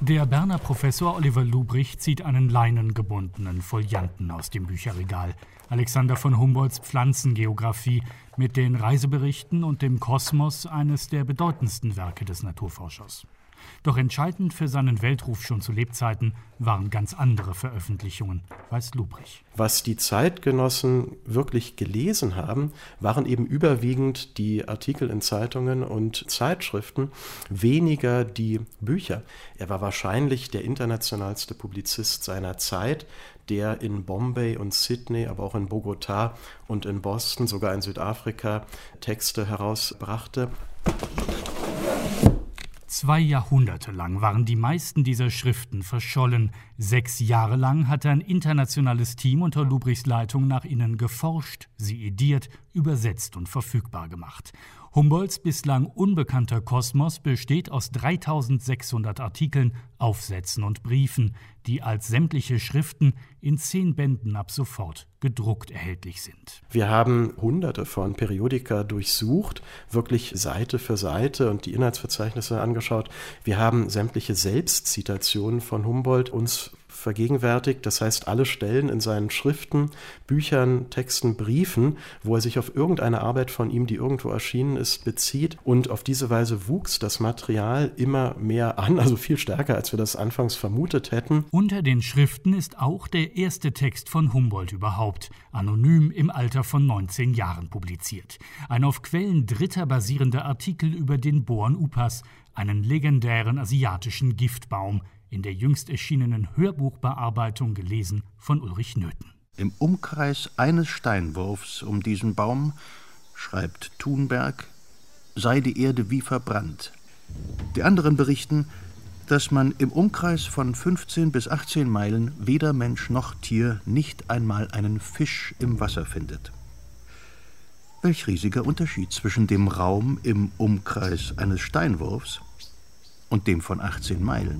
Der Berner Professor Oliver Lubrich zieht einen leinengebundenen Folianten aus dem Bücherregal. Alexander von Humboldts Pflanzengeographie mit den Reiseberichten und dem Kosmos, eines der bedeutendsten Werke des Naturforschers. Doch entscheidend für seinen Weltruf schon zu Lebzeiten waren ganz andere Veröffentlichungen, weiß Lubrich. Was die Zeitgenossen wirklich gelesen haben, waren eben überwiegend die Artikel in Zeitungen und Zeitschriften, weniger die Bücher. Er war wahrscheinlich der internationalste Publizist seiner Zeit, der in Bombay und Sydney, aber auch in Bogotá und in Boston, sogar in Südafrika, Texte herausbrachte. 2 Jahrhunderte lang waren die meisten dieser Schriften verschollen. 6 Jahre lang hatte ein internationales Team unter Lubrichs Leitung nach ihnen geforscht, sie ediert, übersetzt und verfügbar gemacht. Humboldts bislang unbekannter Kosmos besteht aus 3600 Artikeln, Aufsätzen und Briefen, die als sämtliche Schriften in 10 Bänden ab sofort gedruckt erhältlich sind. Wir haben Hunderte von Periodika durchsucht, wirklich Seite für Seite und die Inhaltsverzeichnisse angeschaut. Wir haben sämtliche Selbstzitationen von Humboldt uns vergegenwärtigt, das heißt alle Stellen in seinen Schriften, Büchern, Texten, Briefen, wo er sich auf irgendeine Arbeit von ihm, die irgendwo erschienen ist, bezieht. Und auf diese Weise wuchs das Material immer mehr an, also viel stärker, als wir das anfangs vermutet hätten. Unter den Schriften ist auch der erste Text von Humboldt überhaupt, anonym im Alter von 19 Jahren publiziert. Ein auf Quellen Dritter basierender Artikel über den Boan-Upas, einen legendären asiatischen Giftbaum, in der jüngst erschienenen Hörbuchbearbeitung gelesen von Ulrich Nöthen. Im Umkreis eines Steinwurfs um diesen Baum, schreibt Thunberg, sei die Erde wie verbrannt. Die anderen berichten, dass man im Umkreis von 15 bis 18 Meilen weder Mensch noch Tier, nicht einmal einen Fisch im Wasser findet. Welch riesiger Unterschied zwischen dem Raum im Umkreis eines Steinwurfs und dem von 18 Meilen.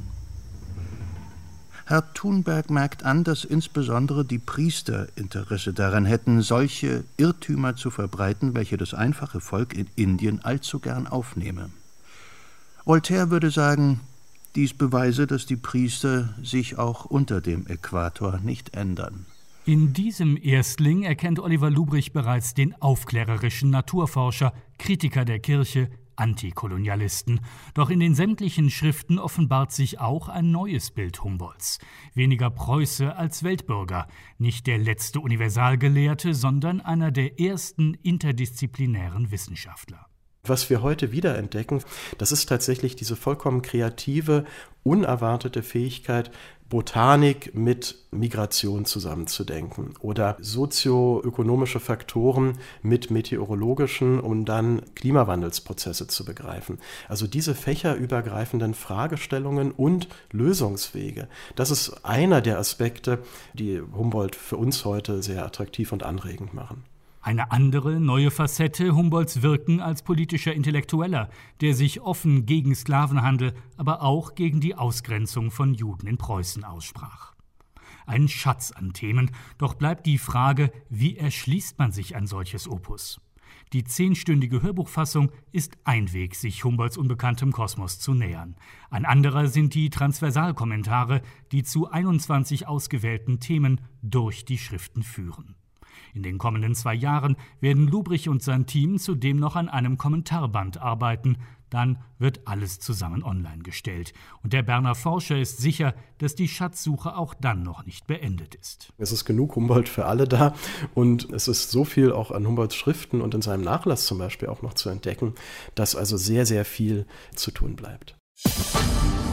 Herr Thunberg merkt an, dass insbesondere die Priester Interesse daran hätten, solche Irrtümer zu verbreiten, welche das einfache Volk in Indien allzu gern aufnehme. Voltaire würde sagen, dies beweise, dass die Priester sich auch unter dem Äquator nicht ändern. In diesem Erstling erkennt Oliver Lubrich bereits den aufklärerischen Naturforscher, Kritiker der Kirche, Antikolonialisten. Doch in den sämtlichen Schriften offenbart sich auch ein neues Bild Humboldts. Weniger Preuße als Weltbürger. Nicht der letzte Universalgelehrte, sondern einer der ersten interdisziplinären Wissenschaftler. Was wir heute wiederentdecken, das ist tatsächlich diese vollkommen kreative, unerwartete Fähigkeit, Botanik mit Migration zusammenzudenken oder sozioökonomische Faktoren mit meteorologischen, um dann Klimawandelsprozesse zu begreifen. Also diese fächerübergreifenden Fragestellungen und Lösungswege, das ist einer der Aspekte, die Humboldt für uns heute sehr attraktiv und anregend machen. Eine andere, neue Facette Humboldts Wirken als politischer Intellektueller, der sich offen gegen Sklavenhandel, aber auch gegen die Ausgrenzung von Juden in Preußen aussprach. Ein Schatz an Themen, doch bleibt die Frage, wie erschließt man sich ein solches Opus? Die 10-stündige Hörbuchfassung ist ein Weg, sich Humboldts unbekanntem Kosmos zu nähern. Ein anderer sind die Transversalkommentare, die zu 21 ausgewählten Themen durch die Schriften führen. In den kommenden 2 Jahren werden Lubrich und sein Team zudem noch an einem Kommentarband arbeiten. Dann wird alles zusammen online gestellt. Und der Berner Forscher ist sicher, dass die Schatzsuche auch dann noch nicht beendet ist. Es ist genug Humboldt für alle da und es ist so viel auch an Humboldts Schriften und in seinem Nachlass zum Beispiel auch noch zu entdecken, dass also sehr, sehr viel zu tun bleibt.